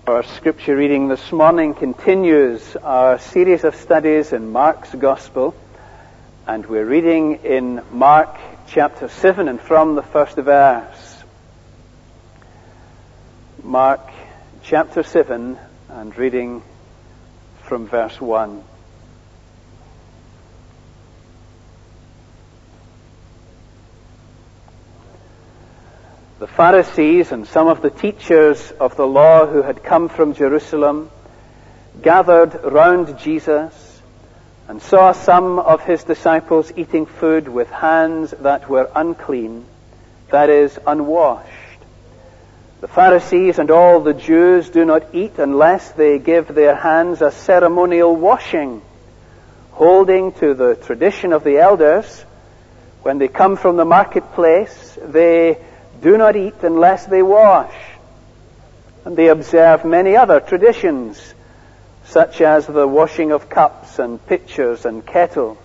Our scripture reading this morning continues our series of studies in Mark's Gospel, and we're reading in Mark chapter 7 and from the first verse. Mark chapter 7 and reading from verse 1. The Pharisees and some of the teachers of the law who had come from Jerusalem gathered round Jesus and saw some of his disciples eating food with hands that were unclean, that is, unwashed. The Pharisees and all the Jews do not eat unless they give their hands a ceremonial washing, holding to the tradition of the elders. When they come from the marketplace, they do not eat unless they wash. And they observe many other traditions, such as the washing of cups and pitchers and kettles.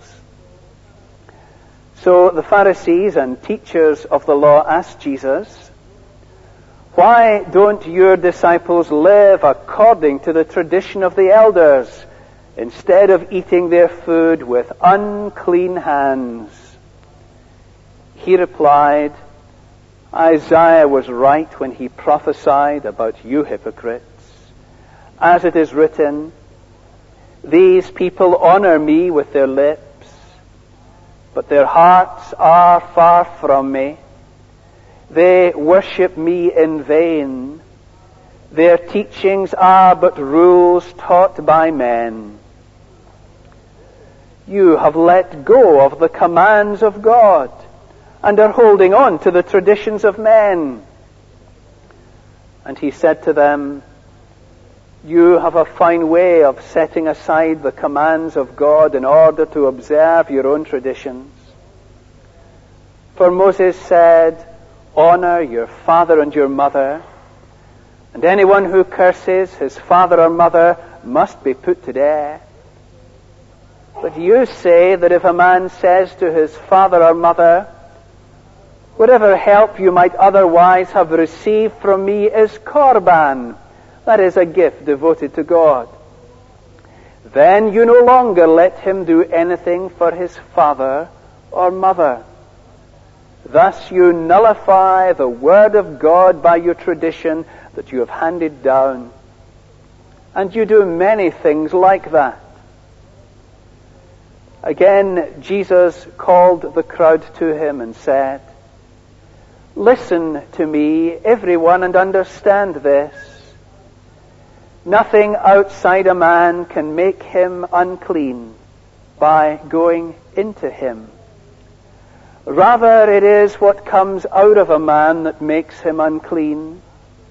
So the Pharisees and teachers of the law asked Jesus, "Why don't your disciples live according to the tradition of the elders, instead of eating their food with unclean hands?" He replied, "Isaiah was right when he prophesied about you hypocrites. As it is written, 'These people honor me with their lips, but their hearts are far from me. They worship me in vain. Their teachings are but rules taught by men.' You have let go of the commands of God and are holding on to the traditions of men." And he said to them, "You have a fine way of setting aside the commands of God in order to observe your own traditions. For Moses said, 'Honor your father and your mother,' and anyone who curses his father or mother must be put to death. But you say that if a man says to his father or mother, 'Whatever help you might otherwise have received from me is korban,' that is, a gift devoted to God, then you no longer let him do anything for his father or mother. Thus you nullify the word of God by your tradition that you have handed down. And you do many things like that." Again, Jesus called the crowd to him and said, "Listen to me, everyone, and understand this. Nothing outside a man can make him unclean by going into him. Rather, it is what comes out of a man that makes him unclean."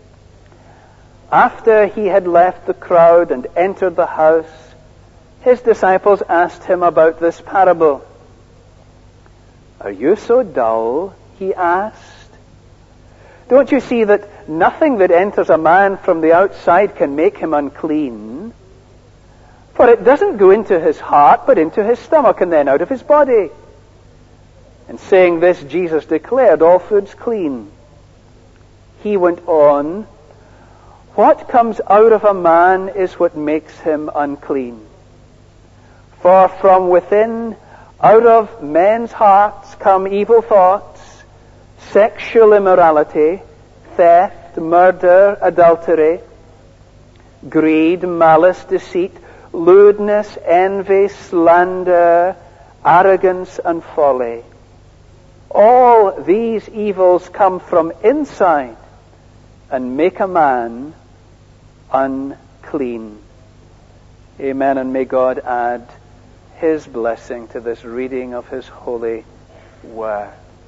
After he had left the crowd and entered the house, his disciples asked him about this parable. "Are you so dull?" he asked. "Don't you see that nothing that enters a man from the outside can make him unclean? For it doesn't go into his heart, but into his stomach and then out of his body." And saying this, Jesus declared all foods clean. He went on, "What comes out of a man is what makes him unclean. For from within, out of men's hearts come evil thoughts, sexual immorality, theft, murder, adultery, greed, malice, deceit, lewdness, envy, slander, arrogance, and folly. All these evils come from inside and make a man unclean." Amen, and may God add his blessing to this reading of his holy word.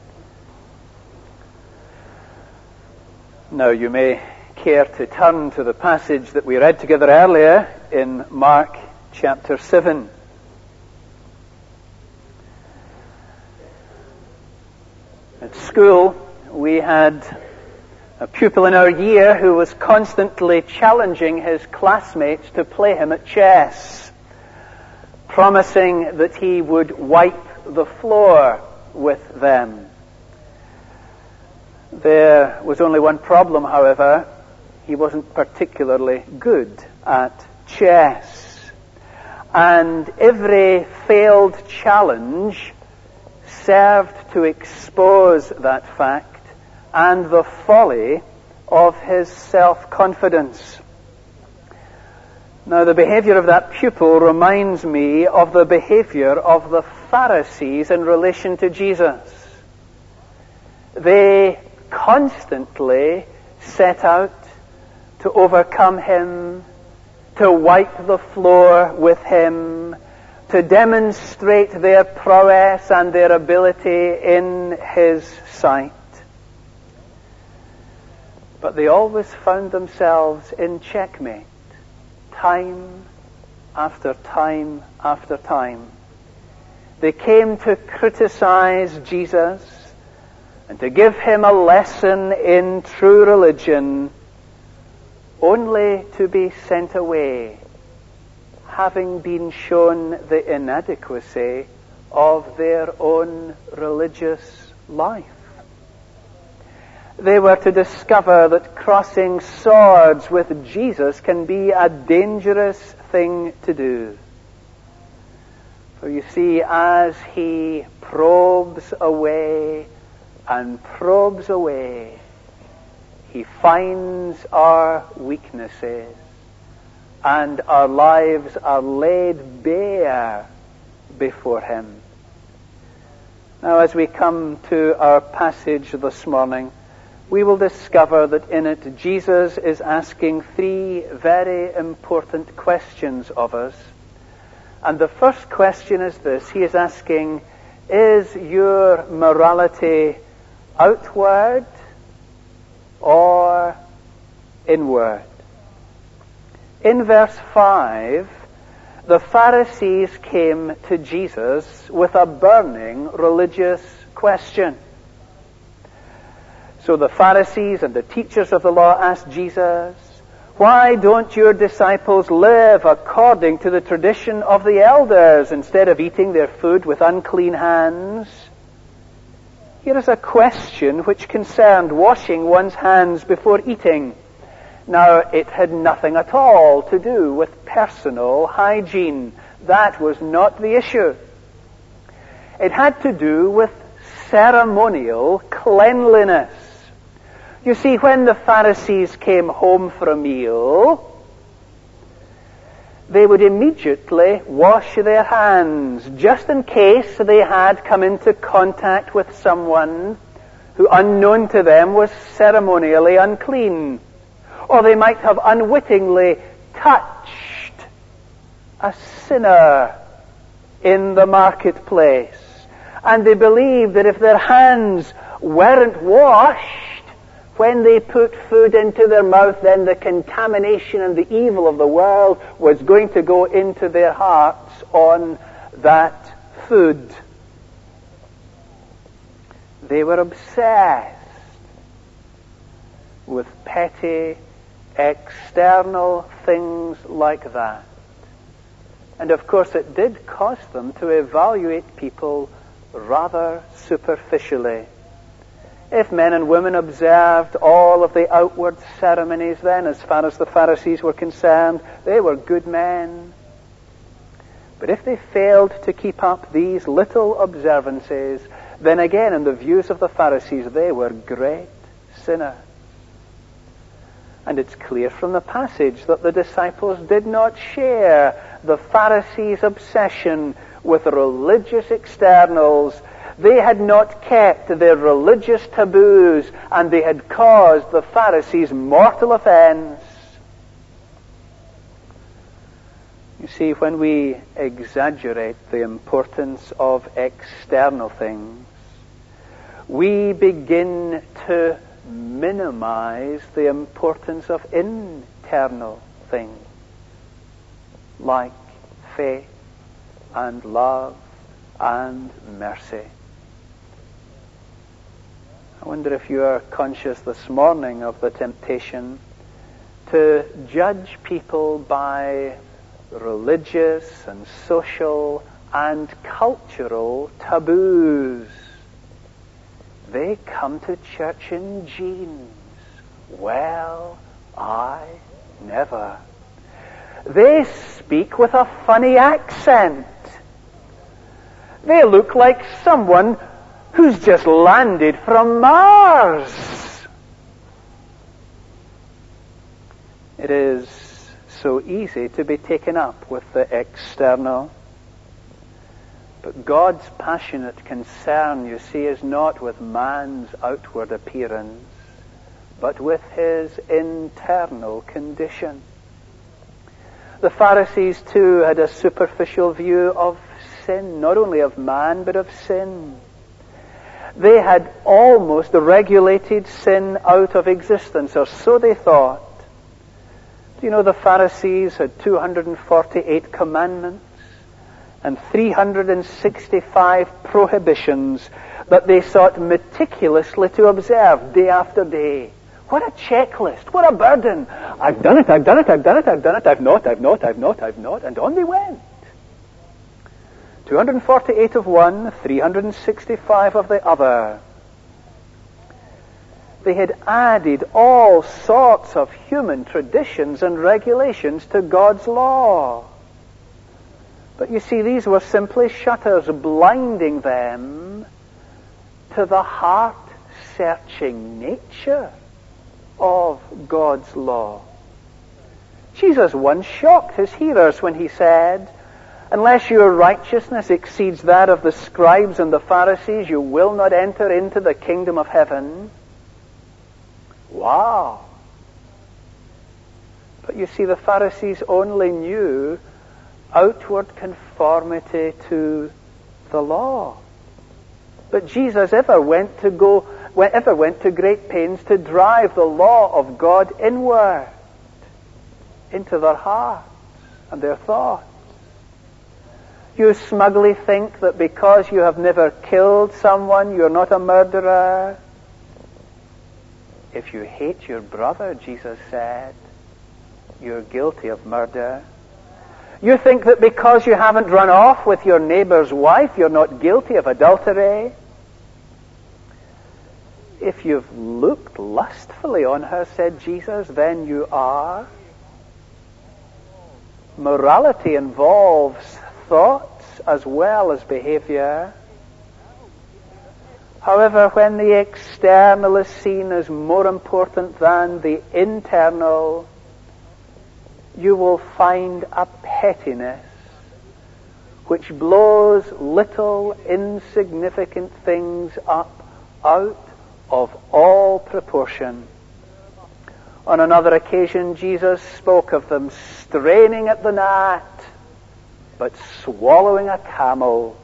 Now, you may care to turn to the passage that we read together earlier in Mark chapter 7. At school, we had a pupil in our year who was constantly challenging his classmates to play him at chess, promising that he would wipe the floor with them. There was only one problem, however. he wasn't particularly good at chess. And every failed challenge served to expose that fact and the folly of his self-confidence. Now, the behavior of that pupil reminds me of the behavior of the Pharisees in relation to Jesus. They constantly set out to overcome him, to wipe the floor with him, to demonstrate their prowess and their ability in his sight. But they always found themselves in checkmate, time after time after time. They came to criticize Jesus and to give him a lesson in true religion, only to be sent away, having been shown the inadequacy of their own religious life. They were to discover that crossing swords with Jesus can be a dangerous thing to do. For you see, as he probes away and probes away, he finds our weaknesses, and our lives are laid bare before him. Now, as we come to our passage this morning, we will discover that in it Jesus is asking three very important questions of us. And the first question is this. He is asking, is your morality outward or inward? In verse 5, the Pharisees came to Jesus with a burning religious question. So the Pharisees and the teachers of the law asked Jesus, why don't your disciples live according to the tradition of the elders instead of eating their food with unclean hands? Here is a question which concerned washing one's hands before eating. Now, it had nothing at all to do with personal hygiene. That was not the issue. It had to do with ceremonial cleanliness. You see, when the Pharisees came home for a meal, they would immediately wash their hands, just in case they had come into contact with someone who, unknown to them, was ceremonially unclean. Or they might have unwittingly touched a sinner in the marketplace. And they believed that if their hands weren't washed, when they put food into their mouth, then the contamination and the evil of the world was going to go into their hearts on that food. They were obsessed with petty, external things like that. And of course it did cause them to evaluate people rather superficially. If men and women observed all of the outward ceremonies, then as far as the Pharisees were concerned, they were good men. But if they failed to keep up these little observances, then again, in the views of the Pharisees, they were great sinners. And it's clear from the passage that the disciples did not share the Pharisees' obsession with religious externals. They had not kept their religious taboos, and they had caused the Pharisees mortal offense. You see, when we exaggerate the importance of external things, we begin to minimize the importance of internal things, like faith and love and mercy. I wonder if you are conscious this morning of the temptation to judge people by religious and social and cultural taboos. They come to church in jeans. Well, I never. They speak with a funny accent. They look like someone who's just landed from Mars. It is so easy to be taken up with the external. But God's passionate concern, you see, is not with man's outward appearance, but with his internal condition. The Pharisees, too, had a superficial view of sin, not only of man, but of sin. They had almost regulated sin out of existence, or so they thought. Do you know the Pharisees had 248 commandments and 365 prohibitions that they sought meticulously to observe day after day? What a checklist, what a burden. I've done it, I've done it, I've done it, I've done it, I've not, and on they went. 248 of one, 365 of the other. They had added all sorts of human traditions and regulations to God's law. But you see, these were simply shutters blinding them to the heart-searching nature of God's law. Jesus once shocked his hearers when he said, "Unless your righteousness exceeds that of the scribes and the Pharisees, you will not enter into the kingdom of heaven." Wow! But you see, the Pharisees only knew outward conformity to the law. But Jesus ever went to great pains to drive the law of God inward into their hearts and their thoughts. You smugly think that because you have never killed someone, you're not a murderer. If you hate your brother, Jesus said, you're guilty of murder. You think that because you haven't run off with your neighbor's wife, you're not guilty of adultery. If you've looked lustfully on her, said Jesus, then you are. Morality involves thoughts as well as behavior. However, when the external is seen as more important than the internal, you will find a pettiness which blows little insignificant things up out of all proportion. On another occasion, Jesus spoke of them straining at the gnat, but swallowing a camel.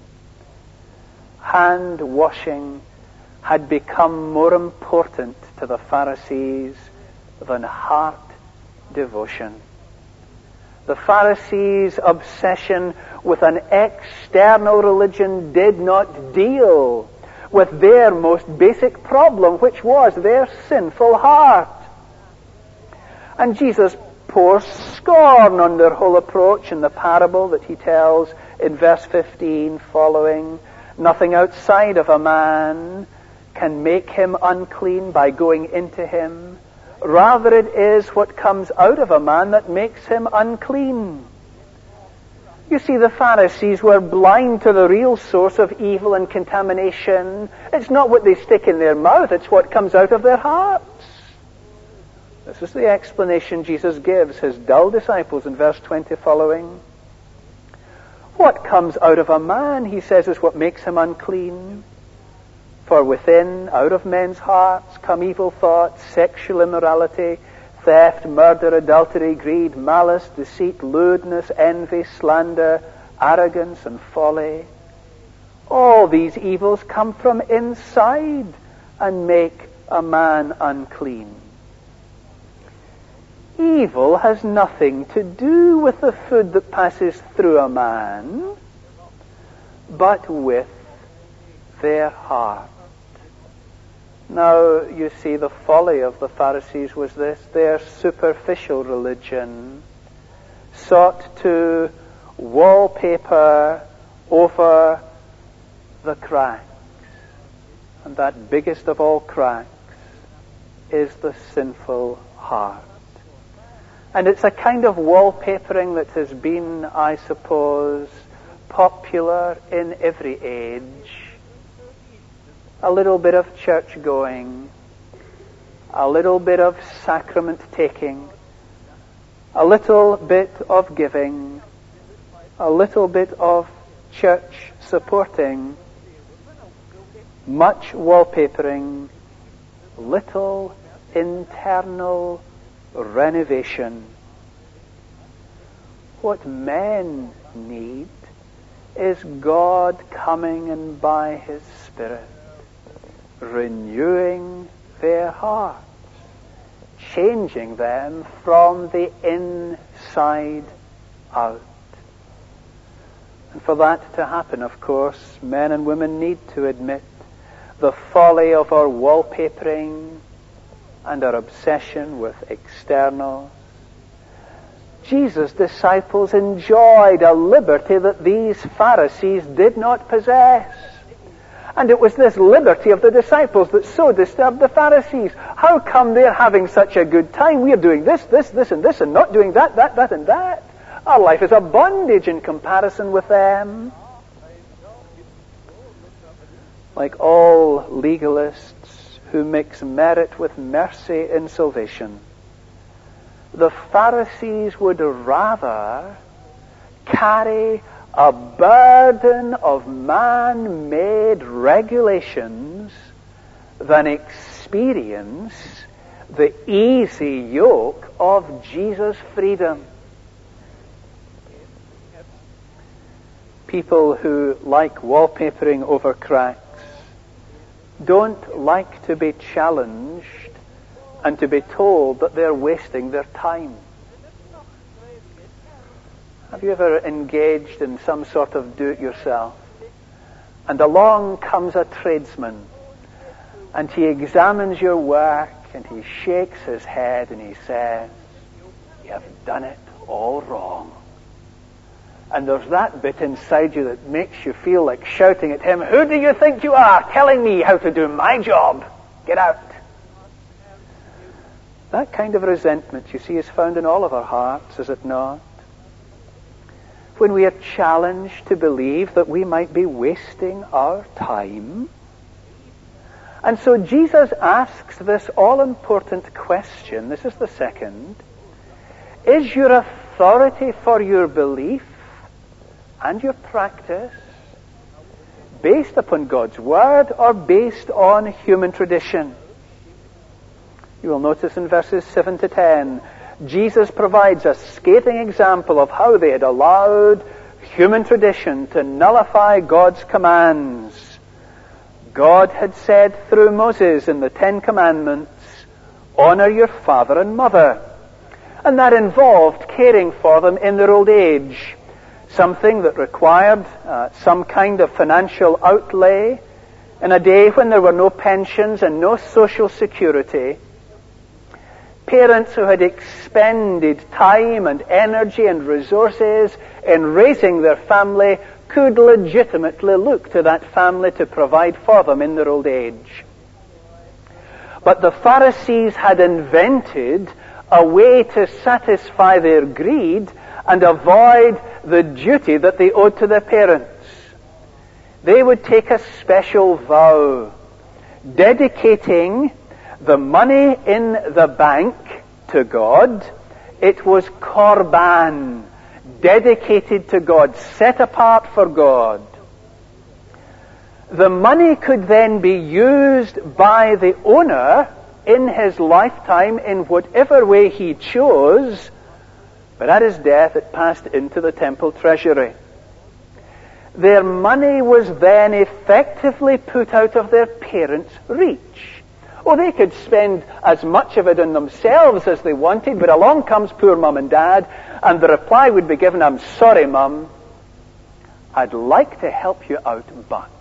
Hand washing had become more important to the Pharisees than heart devotion. The Pharisees' obsession with an external religion did not deal with their most basic problem, which was their sinful heart. And Jesus pours scorn on their whole approach in the parable that he tells in verse 15 following. Nothing outside of a man can make him unclean by going into him. Rather it is what comes out of a man that makes him unclean. You see, the Pharisees were blind to the real source of evil and contamination. It's not what they stick in their mouth, it's what comes out of their hearts. This is the explanation Jesus gives his dull disciples in verse 20 following. What comes out of a man, he says, is what makes him unclean. For within, out of men's hearts, come evil thoughts, sexual immorality, theft, murder, adultery, greed, malice, deceit, lewdness, envy, slander, arrogance, and folly. All these evils come from inside and make a man unclean. Evil has nothing to do with the food that passes through a man, but with their heart. Now, you see, the folly of the Pharisees was this. Their superficial religion sought to wallpaper over the cracks. And that biggest of all cracks is the sinful heart. And it's a kind of wallpapering that has been, I suppose, popular in every age. A little bit of church going, a little bit of sacrament taking, a little bit of giving, a little bit of church supporting, much wallpapering, little internal renovation. What men need is God coming and by His Spirit renewing their hearts, changing them from the inside out. And for that to happen, of course, men and women need to admit the folly of our wallpapering and our obsession with externals. Jesus' disciples enjoyed a liberty that these Pharisees did not possess. And it was this liberty of the disciples that so disturbed the Pharisees. How come they're having such a good time? We're doing this, and not doing that, and that. Our life is a bondage in comparison with them. Like all legalists who mix merit with mercy in salvation, the Pharisees would rather carry a burden of man-made regulations than experience the easy yoke of Jesus' freedom. People who like wallpapering over cracks don't like to be challenged and to be told that they're wasting their time. Have you ever engaged in some sort of do-it-yourself? And along comes a tradesman, and he examines your work, and he shakes his head, and he says, "You have done it all wrong." And there's that bit inside you that makes you feel like shouting at him, "Who do you think you are, telling me how to do my job? Get out." That kind of resentment, you see, is found in all of our hearts, is it not? When we are challenged to believe that we might be wasting our time. And so Jesus asks this all-important question. This is the second. Is your authority for your belief and your practice based upon God's Word or based on human tradition? You will notice in verses 7 to 10, Jesus provides a scathing example of how they had allowed human tradition to nullify God's commands. God had said through Moses in the Ten Commandments, "Honor your father and mother." And that involved caring for them in their old age, something that required some kind of financial outlay in a day when there were no pensions and no social security. Parents who had expended time and energy and resources in raising their family could legitimately look to that family to provide for them in their old age. But the Pharisees had invented a way to satisfy their greed and avoid the duty that they owed to their parents. They would take a special vow, dedicating the money in the bank to God. It was korban, dedicated to God, set apart for God. The money could then be used by the owner in his lifetime in whatever way he chose, but at his death it passed into the temple treasury. Their money was then effectively put out of their parents' reach. Oh, they could spend as much of it on themselves as they wanted, but along comes poor mum and dad, and the reply would be given, "I'm sorry, mum, I'd like to help you out, but..."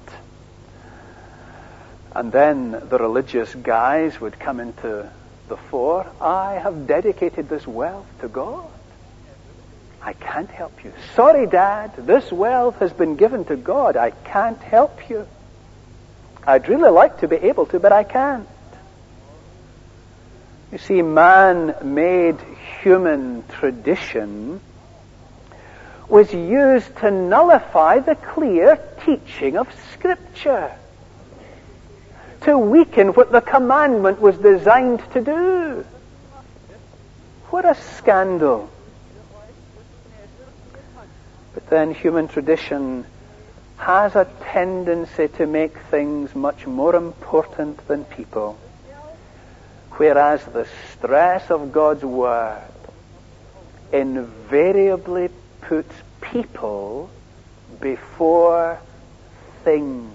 And then the religious guys would come into the fore. "I have dedicated this wealth to God. I can't help you." "Sorry, Dad, this wealth has been given to God. I can't help you. I'd really like to be able to, but I can't." You see, man-made human tradition was used to nullify the clear teaching of Scripture, to weaken what the commandment was designed to do. What a scandal. But then human tradition has a tendency to make things much more important than people, whereas the stress of God's Word invariably puts people before things.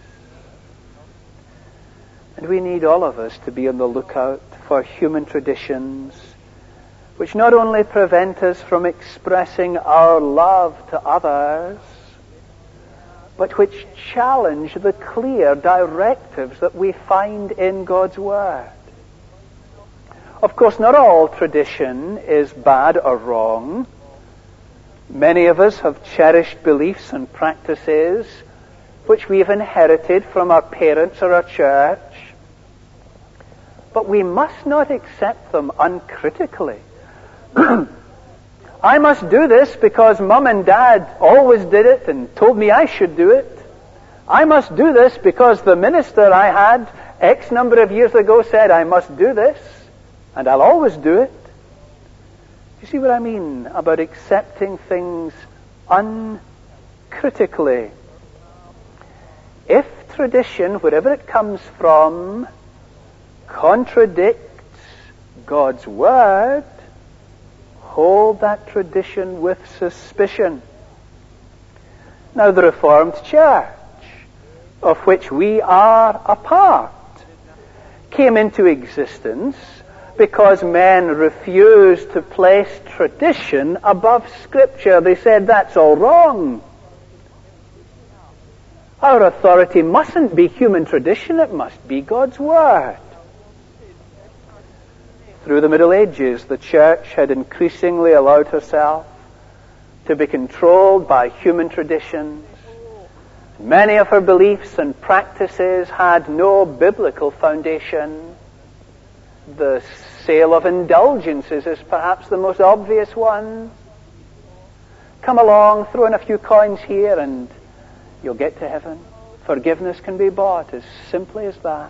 And we need, all of us, to be on the lookout for human traditions which not only prevent us from expressing our love to others, but which challenge the clear directives that we find in God's Word. Of course, not all tradition is bad or wrong. Many of us have cherished beliefs and practices which we've inherited from our parents or our church. But we must not accept them uncritically. I must do this because Mum and Dad always did it and told me I should do it. I must do this because the minister I had X number of years ago said I must do this, and I'll always do it. You see what I mean about accepting things uncritically? If tradition, wherever it comes from, contradicts God's Word, hold that tradition with suspicion. Now, the Reformed Church, of which we are a part, came into existence because men refused to place tradition above Scripture. They said that's all wrong. Our authority mustn't be human tradition, it must be God's Word. Through the Middle Ages, the Church had increasingly allowed herself to be controlled by human traditions. Many of her beliefs and practices had no biblical foundation. The sale of indulgences is perhaps the most obvious one. Come along, throw in a few coins here, and you'll get to heaven. Forgiveness can be bought as simply as that.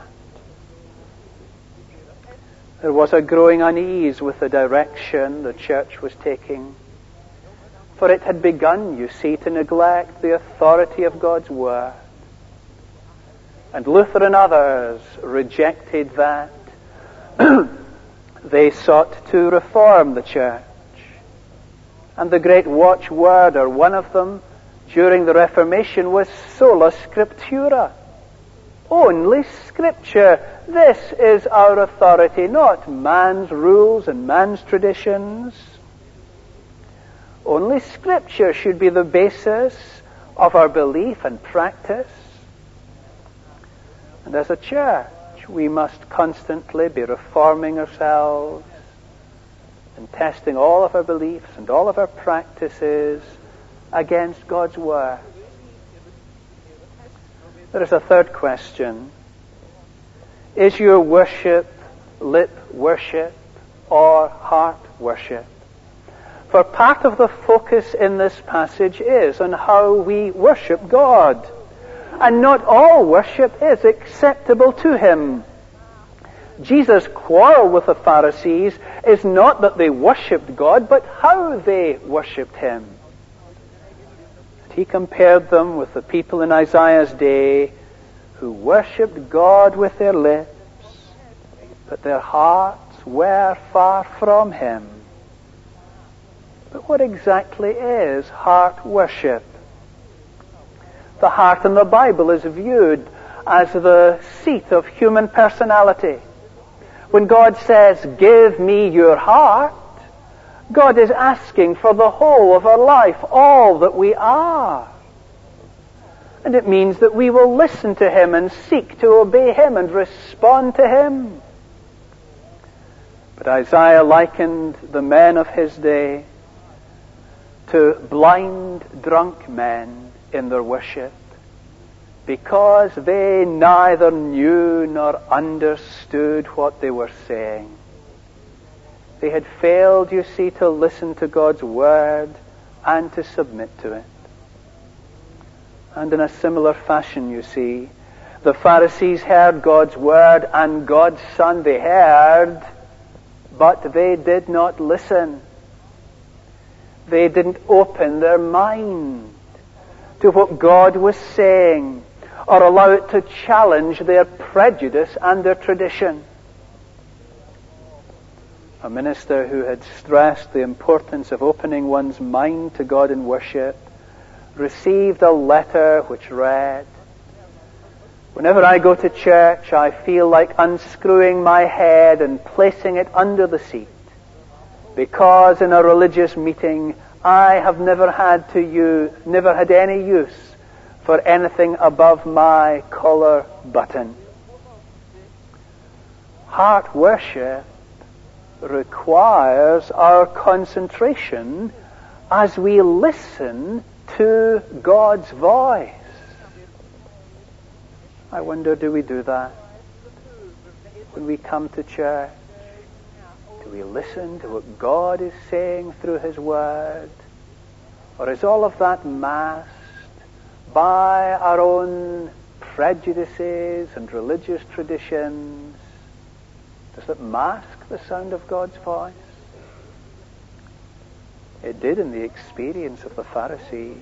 There was a growing unease with the direction the church was taking, for it had begun, you see, to neglect the authority of God's Word. And Luther and others rejected that. They sought to reform the church. And the great watchword, or one of them, during the Reformation was sola scriptura. Only Scripture. This is our authority, not man's rules and man's traditions. Only Scripture should be the basis of our belief and practice. And as a church, we must constantly be reforming ourselves and testing all of our beliefs and all of our practices against God's Word. There is a third question. Is your worship lip worship or heart worship? For part of the focus in this passage is on how we worship God. And not all worship is acceptable to Him. Jesus' quarrel with the Pharisees is not that they worshipped God, but how they worshipped Him. He compared them with the people in Isaiah's day who worshipped God with their lips, but their hearts were far from Him. But what exactly is heart worship? The heart in the Bible is viewed as the seat of human personality. When God says, "Give me your heart," God is asking for the whole of our life, all that we are. And it means that we will listen to Him and seek to obey Him and respond to Him. But Isaiah likened the men of his day to blind, drunk men in their worship, because they neither knew nor understood what they were saying. They had failed, you see, to listen to God's word and to submit to it. And in a similar fashion, you see, the Pharisees heard God's word and God's Son they heard, but they did not listen. They didn't open their mind to what God was saying or allow it to challenge their prejudice and their tradition. A minister who had stressed the importance of opening one's mind to God in worship received a letter which read, "Whenever I go to church, I feel like unscrewing my head and placing it under the seat, because in a religious meeting I have never had any use for anything above my collar button." Heart worship requires our concentration as we listen to God's voice. I wonder, do we do that when we come to church? Do we listen to what God is saying through His Word? Or is all of that masked by our own prejudices and religious traditions? Does it mask the sound of God's voice? It did in the experience of the Pharisees.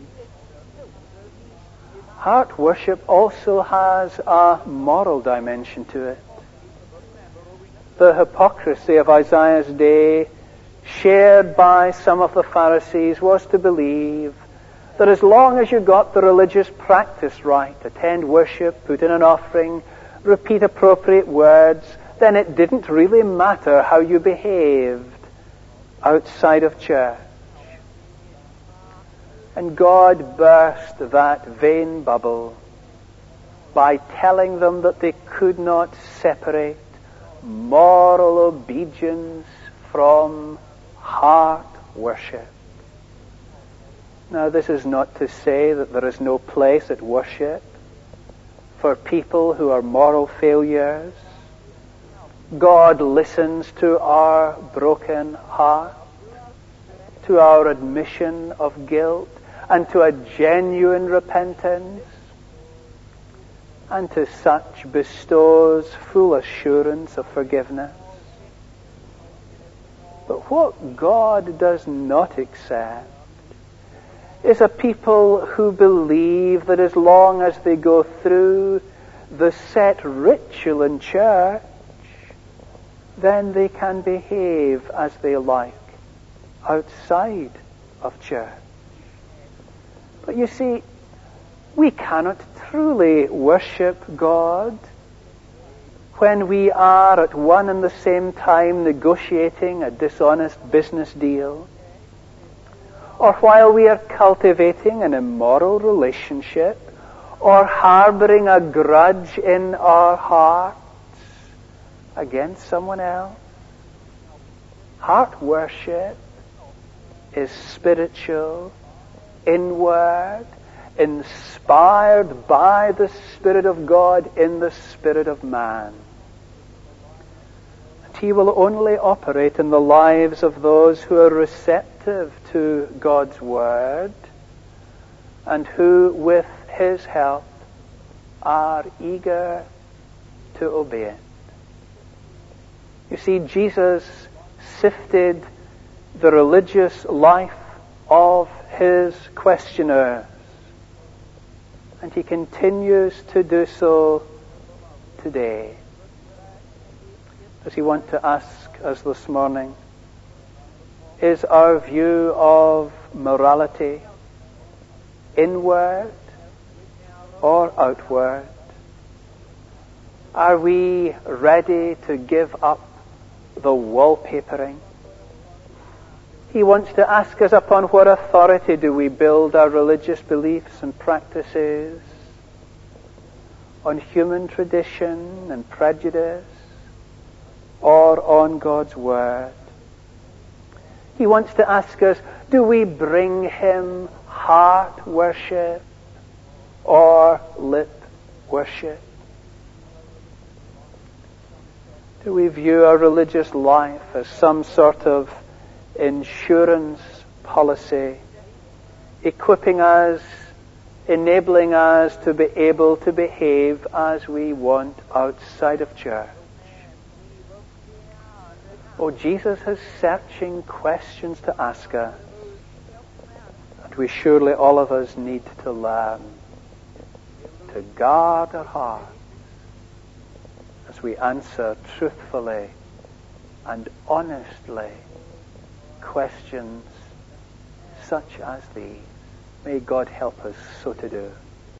Heart worship also has a moral dimension to it. The hypocrisy of Isaiah's day, shared by some of the Pharisees, was to believe that as long as you got the religious practice right, attend worship, put in an offering, repeat appropriate words, then it didn't really matter how you behaved outside of church. And God burst that vain bubble by telling them that they could not separate moral obedience from heart worship. Now, this is not to say that there is no place at worship for people who are moral failures. God listens to our broken heart, to our admission of guilt, and to a genuine repentance, and to such bestows full assurance of forgiveness. But what God does not accept is a people who believe that as long as they go through the set ritual in church, then they can behave as they like outside of church. But you see, we cannot truly worship God when we are at one and the same time negotiating a dishonest business deal, or while we are cultivating an immoral relationship, or harboring a grudge in our hearts against someone else. Heart worship is spiritual, inward, inspired by the Spirit of God in the spirit of man. And He will only operate in the lives of those who are receptive to God's Word and who, with His help, are eager to obey it. You see, Jesus sifted the religious life of His questioners, and He continues to do so today. Does He want to ask us this morning, is our view of morality inward or outward? Are we ready to give up the wallpapering? He wants to ask us, upon what authority do we build our religious beliefs and practices? On human tradition and prejudice, or on God's Word? He wants to ask us, do we bring Him heart worship or lip worship? Do we view our religious life as some sort of insurance policy, equipping us, enabling us to be able to behave as we want outside of church? Oh, Jesus has searching questions to ask us, and we surely, all of us, need to learn to guard our hearts as we answer truthfully and honestly questions such as these. May God help us so to do.